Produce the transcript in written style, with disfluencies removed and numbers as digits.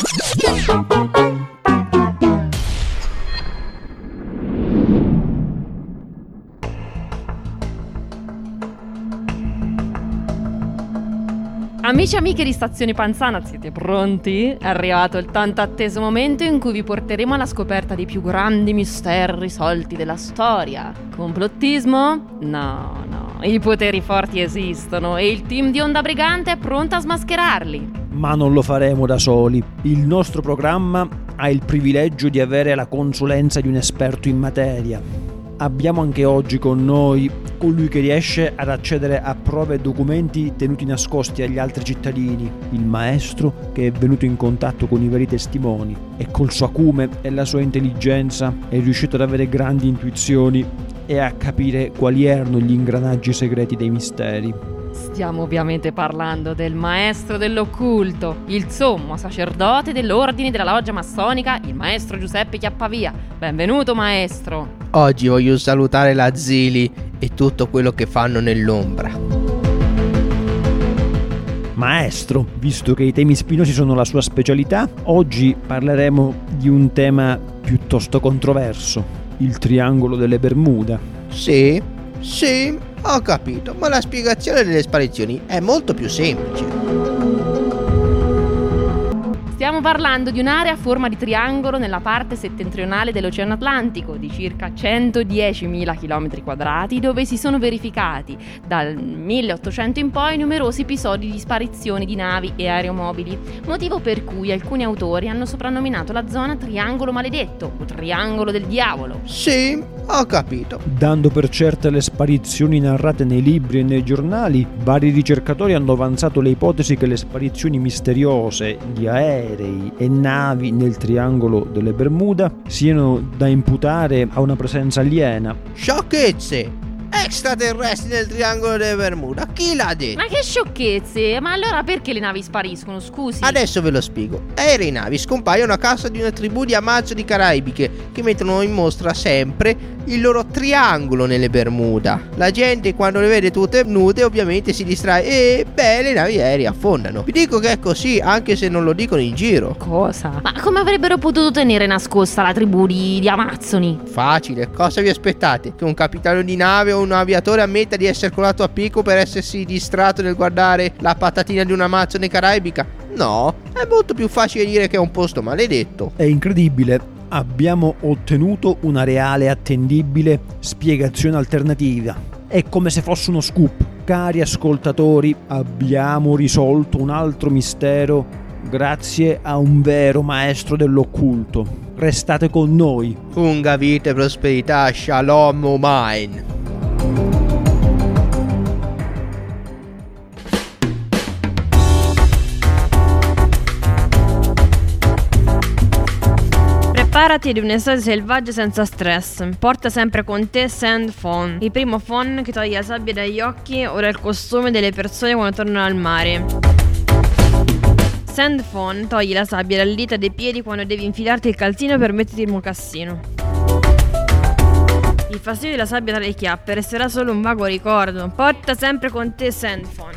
Amici e amiche di Stazione Panzana, siete pronti? È arrivato il tanto atteso momento in cui vi porteremo alla scoperta dei più grandi misteri risolti della storia. Complottismo? No, i poteri forti esistono e il team di Onda Brigante è pronto a smascherarli. Ma non lo faremo da soli. Il nostro programma ha il privilegio di avere la consulenza di un esperto in materia. Abbiamo anche oggi con noi colui che riesce ad accedere a prove e documenti tenuti nascosti agli altri cittadini, il maestro che è venuto in contatto con i veri testimoni e col suo acume e la sua intelligenza è riuscito ad avere grandi intuizioni e a capire quali erano gli ingranaggi segreti dei misteri. Stiamo ovviamente parlando del maestro dell'occulto, il sommo sacerdote dell'ordine della loggia massonica, il maestro Giuseppe Chiappavia. Benvenuto maestro! Oggi voglio salutare la Zili e tutto quello che fanno nell'ombra. Maestro, visto che i temi spinosi sono la sua specialità, oggi parleremo di un tema piuttosto controverso, il triangolo delle Bermuda. Sì, ho capito, ma la spiegazione delle sparizioni è molto più semplice. Stiamo parlando di un'area a forma di triangolo nella parte settentrionale dell'Oceano Atlantico di circa 110.000 km², dove si sono verificati dal 1800 in poi numerosi episodi di sparizioni di navi e aeromobili, motivo per cui alcuni autori hanno soprannominato la zona Triangolo Maledetto o Triangolo del Diavolo. Sì, ho capito. Dando per certe le sparizioni narrate nei libri e nei giornali, vari ricercatori hanno avanzato le ipotesi che le sparizioni misteriose di aerei e navi nel triangolo delle Bermuda siano da imputare a una presenza aliena. Sciocchezze! Extraterrestri nel triangolo delle Bermuda, chi l'ha detto? Ma che sciocchezze! Ma allora perché le navi spariscono, scusi? Adesso ve lo spiego. Aerei e navi scompaiono a causa di una tribù di amazzoni caraibiche che mettono in mostra sempre il loro triangolo nelle Bermuda. La gente quando le vede tutte nude ovviamente si distrae e le navi aeree affondano. Vi dico che è così anche se non lo dicono in giro. Cosa? Ma come avrebbero potuto tenere nascosta la tribù di amazzoni? Facile, cosa vi aspettate? Che un capitano di nave o un aviatore ammetta di essere colato a picco per essersi distratto nel guardare la patatina di un amazzone caraibica? No, è molto più facile dire che è un posto maledetto. È incredibile. Abbiamo ottenuto una reale e attendibile spiegazione alternativa. È come se fosse uno scoop. Cari ascoltatori, abbiamo risolto un altro mistero grazie a un vero maestro dell'occulto. Restate con noi. Lunga vita e prosperità, Shalom Umain. Preparati ad un'estate selvaggia senza stress. Porta sempre con te Sand Phone, il primo phone che toglie la sabbia dagli occhi o dal costume delle persone quando tornano al mare. Sand Phone toglie la sabbia dalle dita dei piedi quando devi infilarti il calzino per metterti il mocassino. Il fastidio della sabbia tra le chiappe resterà solo un vago ricordo. Porta sempre con te Sand Phone.